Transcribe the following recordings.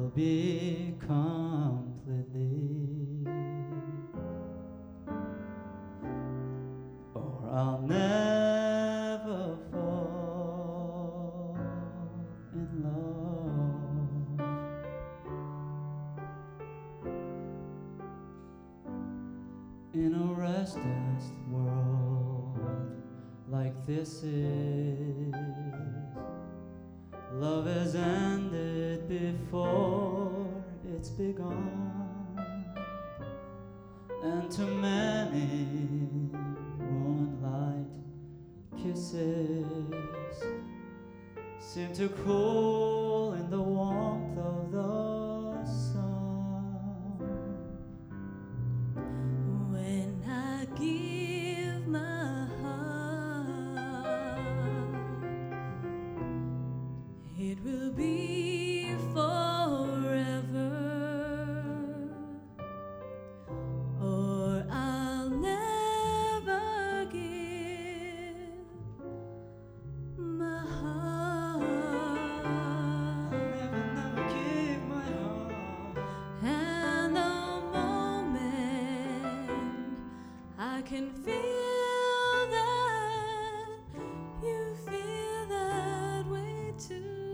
will be completely, or I'll never fall in love. In a restless world like this is, love has ended before it's begun, and too many moonlight kisses seem to cool in the warmth of the sun. When I give my heart, it will be forever, or I'll never give my heart. Never give my heart. And the moment I can feel that you feel that way too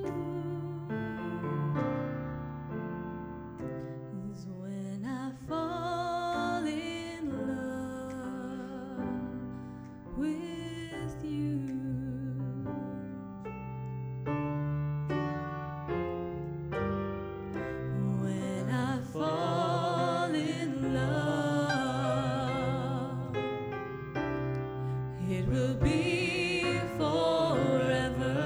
is when I fall in love with you. When I fall in love, it will be forever,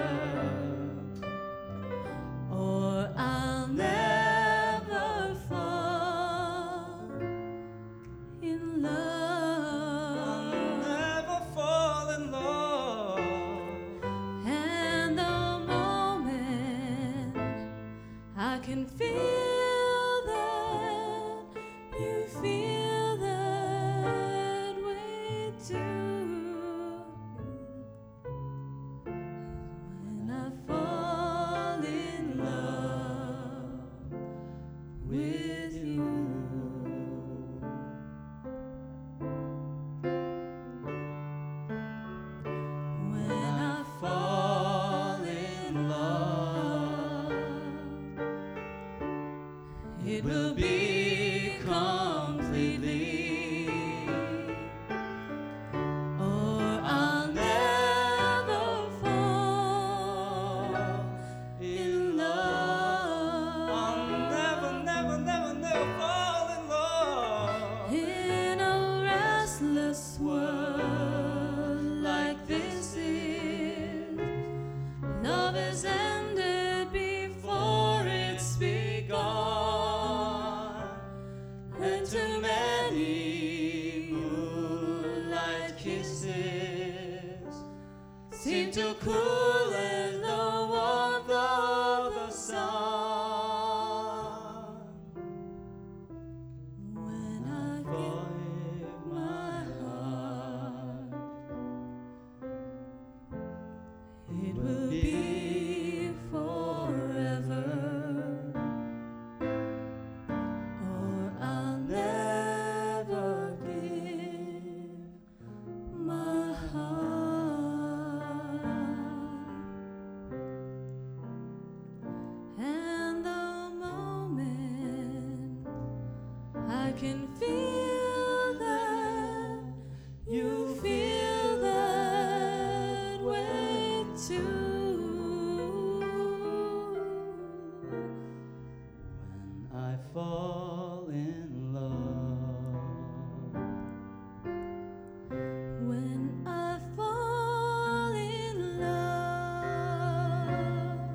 or I'll never fall in love. Never fall in love. And the moment I can feel that you feel that way too, when I fall in love with you. When I fall in love, it will be completely, or I'll never fall in love. I'll never fall in love. In a restless world like this is, love has ended before it's begun, and too many moonlight kisses seem to cool in the warmth of the sun. When I give my heart, it will be forever, or I'll never give my heart. And the moment I can feel that you feel that way too, When I fall in love. when I fall in love,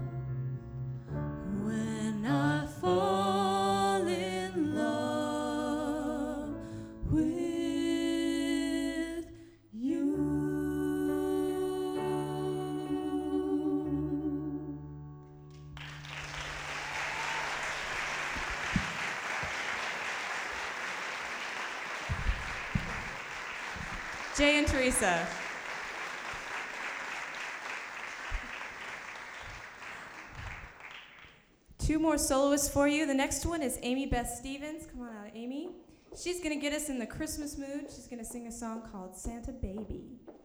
when I fall in love with you. Jay and Teresa. two more soloists for you. The next one is Amy Beth Stevens. Come on out, Amy. She's going to get us in the Christmas mood. She's going to sing a song called Santa Baby.